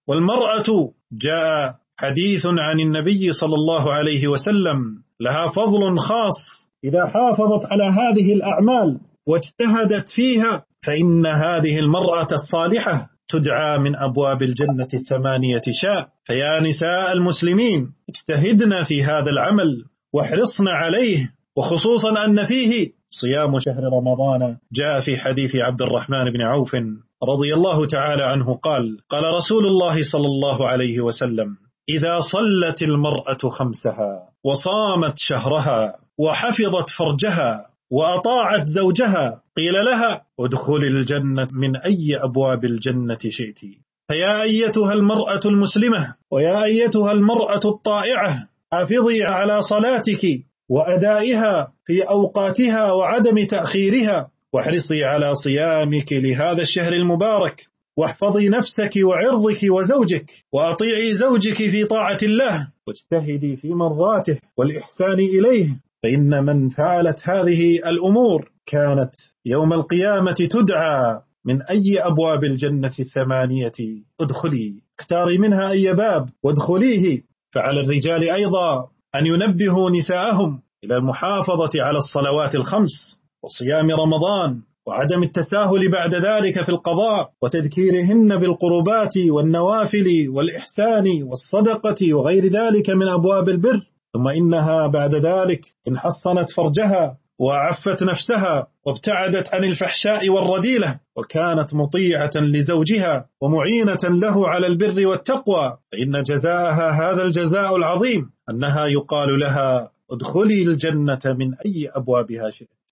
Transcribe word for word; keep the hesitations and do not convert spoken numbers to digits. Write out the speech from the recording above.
والمرأة جاء حديث عن النبي صلى الله عليه وسلم لها فضل خاص إذا حافظت على هذه الأعمال واجتهدت فيها، فإن هذه المرأة الصالحة تدعى من أبواب الجنة الثمانية شاء. فيا نساء المسلمين اجتهدنا في هذا العمل واحرصنا عليه، وخصوصا أن فيه صيام شهر رمضان. جاء في حديث عبد الرحمن بن عوف رضي الله تعالى عنه قال: قال رسول الله صلى الله عليه وسلم: إذا صلت المرأة خمسها وصامت شهرها وحفظت فرجها وأطاعت زوجها قيل لها: ادخل الجنة من أي أبواب الجنة شئت. فيا أيتها المرأة المسلمة ويا أيتها المرأة الطائعة، حافظي على صلاتك وأدائها في أوقاتها وعدم تأخيرها، واحرصي على صيامك لهذا الشهر المبارك، واحفظي نفسك وعرضك وزوجك، وأطيعي زوجك في طاعة الله، واجتهدي في مرضاته والإحسان إليه، فإن من فعلت هذه الأمور كانت يوم القيامة تدعى من أي أبواب الجنة الثمانية ادخلي، اختاري منها أي باب وادخليه. فعلى الرجال أيضا أن ينبهوا نساءهم إلى المحافظة على الصلوات الخمس وصيام رمضان، وعدم التساهل بعد ذلك في القضاء، وتذكيرهن بالقربات والنوافل والإحسان والصدقة وغير ذلك من أبواب البر. ثم إنها بعد ذلك إن حصنت فرجها وعفت نفسها وابتعدت عن الفحشاء والرذيلة وكانت مطيعة لزوجها ومعينة له على البر والتقوى، فإن جزاءها هذا الجزاء العظيم أنها يقال لها: ادخلي الجنة من أي أبوابها شئت.